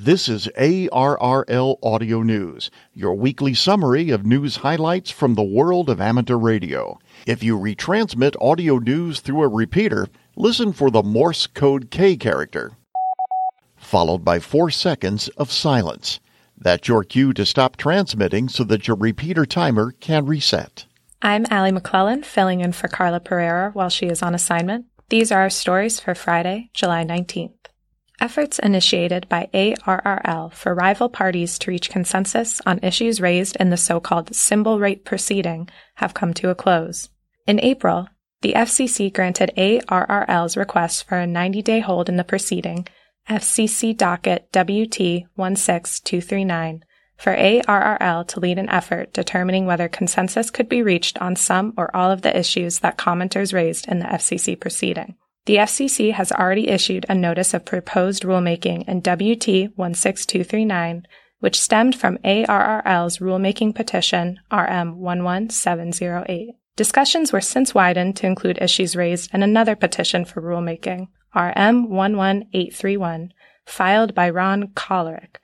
This is ARRL Audio News, your weekly summary of news highlights from the world of amateur radio. If you retransmit audio news through a repeater, listen for the Morse code K character, followed by 4 seconds of silence. That's your cue to stop transmitting so that your repeater timer can reset. I'm Allie McClellan, filling in for Carla Pereira while she is on assignment. These are our stories for Friday, July 19th. Efforts initiated by ARRL for rival parties to reach consensus on issues raised in the so-called symbol rate proceeding have come to a close. In April, the FCC granted ARRL's request for a 90-day hold in the proceeding, FCC docket WT 16239, for ARRL to lead an effort determining whether consensus could be reached on some or all of the issues that commenters raised in the FCC proceeding. The FCC has already issued a notice of proposed rulemaking in WT 16239, which stemmed from ARRL's rulemaking petition RM 11708. Discussions were since widened to include issues raised in another petition for rulemaking, RM 11831, filed by Ron Kollerick,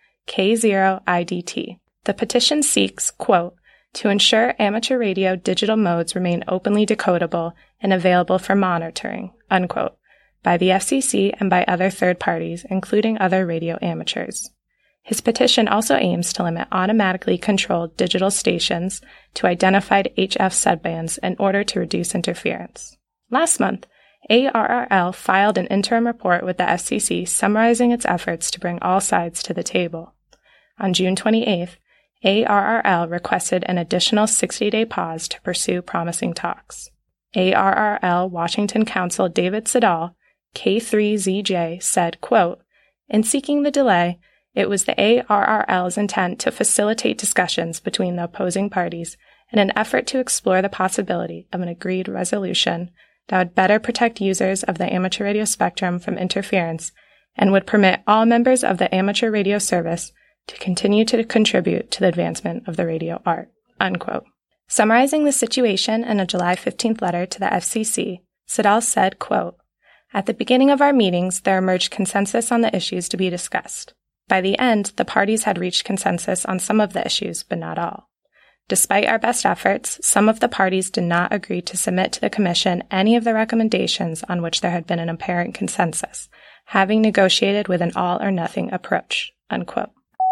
K0IDT. The petition seeks, quote, to ensure amateur radio digital modes remain openly decodable and available for monitoring, unquote, by the FCC and by other third parties, including other radio amateurs. His petition also aims to limit automatically controlled digital stations to identified HF subbands in order to reduce interference. Last month, ARRL filed an interim report with the FCC summarizing its efforts to bring all sides to the table. On June 28th, ARRL requested an additional 60-day pause to pursue promising talks. ARRL Washington counsel David Siddall, K3ZJ, said, quote, in seeking the delay, it was the ARRL's intent to facilitate discussions between the opposing parties in an effort to explore the possibility of an agreed resolution that would better protect users of the amateur radio spectrum from interference and would permit all members of the amateur radio service to continue to contribute to the advancement of the radio art, unquote. Summarizing the situation in a July 15th letter to the FCC, Siddall said, quote, at the beginning of our meetings, there emerged consensus on the issues to be discussed. By the end, the parties had reached consensus on some of the issues, but not all. Despite our best efforts, some of the parties did not agree to submit to the Commission any of the recommendations on which there had been an apparent consensus, having negotiated with an all-or-nothing approach, unquote.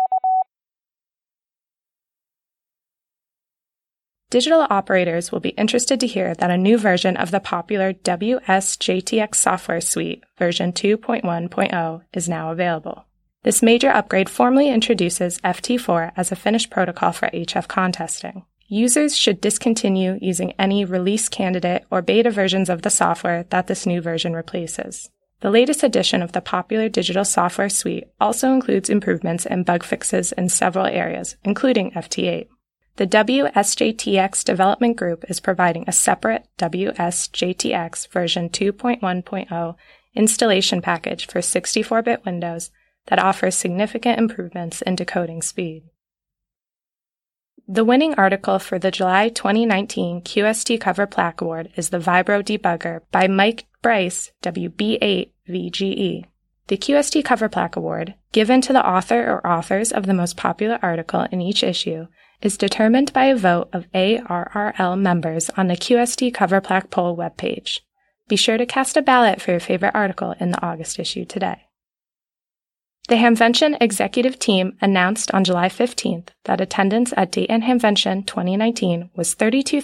Digital operators will be interested to hear that a new version of the popular WS-JTX software suite, version 2.1.0, is now available. This major upgrade formally introduces FT4 as a finished protocol for HF contesting. Users should discontinue using any release candidate or beta versions of the software that this new version replaces. The latest edition of the popular digital software suite also includes improvements and bug fixes in several areas, including FT8. The WSJTX development group is providing a separate WSJTX version 2.1.0 installation package for 64-bit Windows that offers significant improvements in decoding speed. The winning article for the July 2019 QST Cover Plaque Award is the Vibro Debugger by Mike Bryce, WB8VGE. The QST Cover Plaque Award, given to the author or authors of the most popular article in each issue, is determined by a vote of ARRL members on the QST Cover Plaque Poll webpage. Be sure to cast a ballot for your favorite article in the August issue today. The Hamvention executive team announced on July 15th that attendance at Dayton Hamvention 2019 was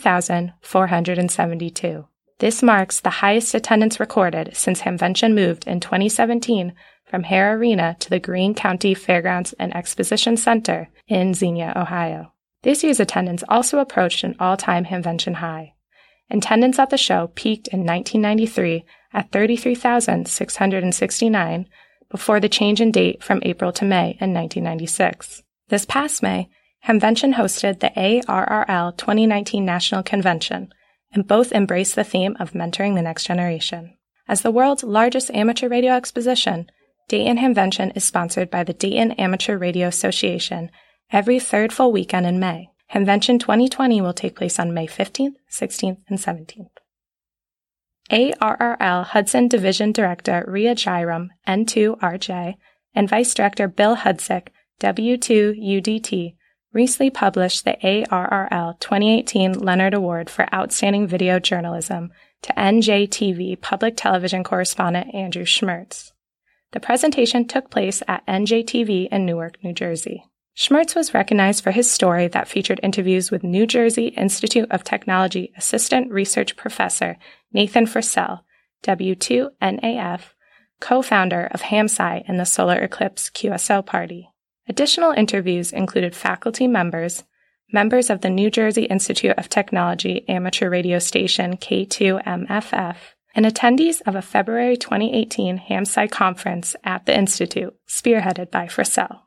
32,472. This marks the highest attendance recorded since Hamvention moved in 2017 from Hare Arena to the Greene County Fairgrounds and Exposition Center in Xenia, Ohio. This year's attendance also approached an all-time Hamvention high. Attendance at the show peaked in 1993 at 33,669 before the change in date from April to May in 1996. This past May, Hamvention hosted the ARRL 2019 National Convention, and both embraced the theme of mentoring the next generation. As the world's largest amateur radio exposition, Dayton Hamvention is sponsored by the Dayton Amateur Radio Association every third full weekend in May. Hamvention 2020 will take place on May 15th, 16th, and 17th. ARRL Hudson Division Director Ria Jairam, N2RJ, and Vice Director Bill Hudzik, W2UDT, recently published the ARRL 2018 Leonard Award for Outstanding Video Journalism to NJTV Public Television correspondent Andrew Schmertz. The presentation took place at NJTV in Newark, New Jersey. Schmertz was recognized for his story that featured interviews with New Jersey Institute of Technology Assistant Research Professor Nathan Frisell, W2NAF, co-founder of HamSci and the Solar Eclipse QSO Party. Additional interviews included faculty members of the New Jersey Institute of Technology amateur radio station K2MFF, and attendees of a February 2018 HamSci conference at the Institute, spearheaded by Frisell.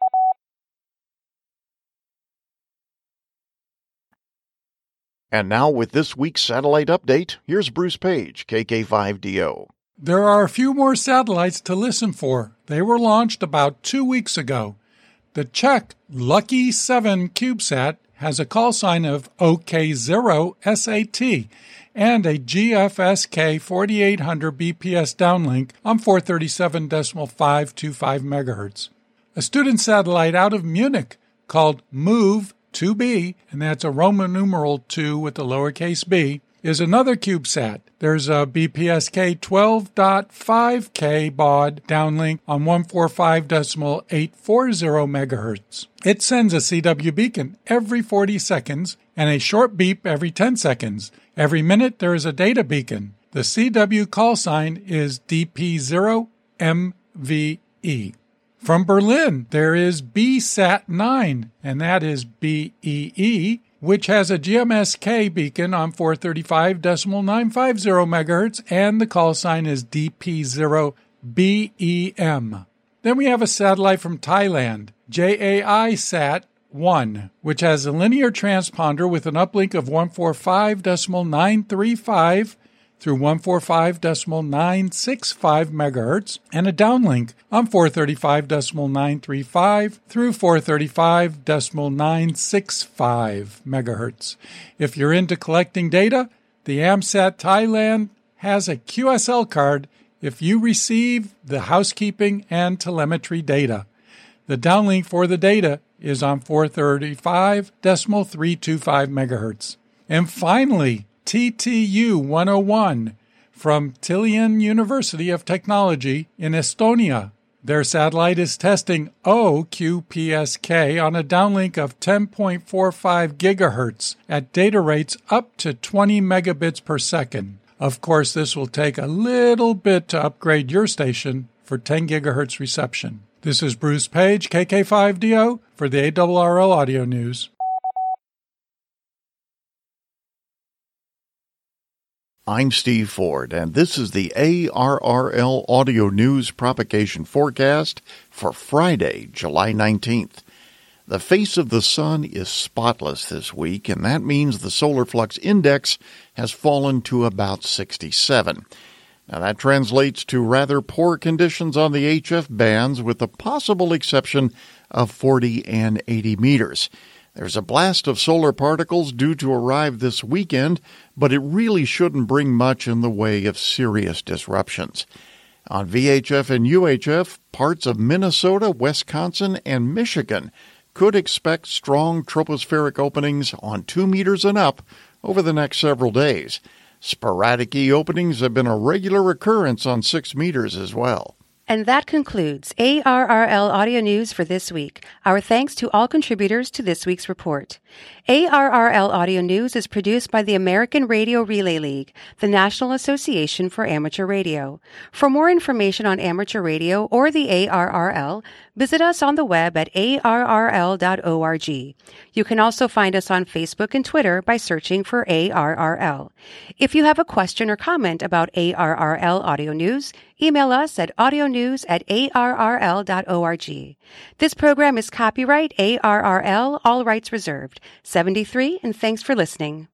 And now with this week's satellite update, here's Bruce Page, KK5DO. There are a few more satellites to listen for. They were launched about 2 weeks ago. The Czech Lucky 7 CubeSat has a call sign of OK0SAT and a GFSK 4800 BPS downlink on 437.525 MHz. A student satellite out of Munich called MOVE-2B, and that's a Roman numeral 2 with a lowercase b, is another CubeSat. There's a BPSK 12.5K baud downlink on 145.840 MHz. It sends a CW beacon every 40 seconds and a short beep every 10 seconds. Every minute there is a data beacon. The CW call sign is DP0MVE. From Berlin, there is BSat-9, and that is BEE, which has a GMSK beacon on 435.950 MHz, and the call sign is DP0BEM. Then we have a satellite from Thailand, JAI-SAT-1, which has a linear transponder with an uplink of 145.935 through 145.965 MHz and a downlink on 435.935 through 435.965 MHz. If you're into collecting data, the AMSAT Thailand has a QSL card if you receive the housekeeping and telemetry data. The downlink for the data is on 435.325 MHz. And finally, TTU 101 from Tallinn University of Technology in Estonia. Their satellite is testing OQPSK on a downlink of 10.45 gigahertz at data rates up to 20 megabits per second. Of course, this will take a little bit to upgrade your station for 10 gigahertz reception. This is Bruce Page, KK5DO, for the ARRL Audio News. I'm Steve Ford, and this is the ARRL Audio News propagation forecast for Friday, July 19th. The face of the sun is spotless this week, and that means the solar flux index has fallen to about 67. Now, that translates to rather poor conditions on the HF bands, with the possible exception of 40 and 80 meters. There's a blast of solar particles due to arrive this weekend, but it really shouldn't bring much in the way of serious disruptions. On VHF and UHF, parts of Minnesota, Wisconsin, and Michigan could expect strong tropospheric openings on 2 meters and up over the next several days. Sporadic E-openings have been a regular occurrence on 6 meters as well. And that concludes ARRL Audio News for this week. Our thanks to all contributors to this week's report. ARRL Audio News is produced by the American Radio Relay League, the National Association for Amateur Radio. For more information on amateur radio or the ARRL, visit us on the web at arrl.org. You can also find us on Facebook and Twitter by searching for ARRL. If you have a question or comment about ARRL Audio News, email us at audionews@arrl.org. This program is copyright ARRL, all rights reserved. 73, and thanks for listening.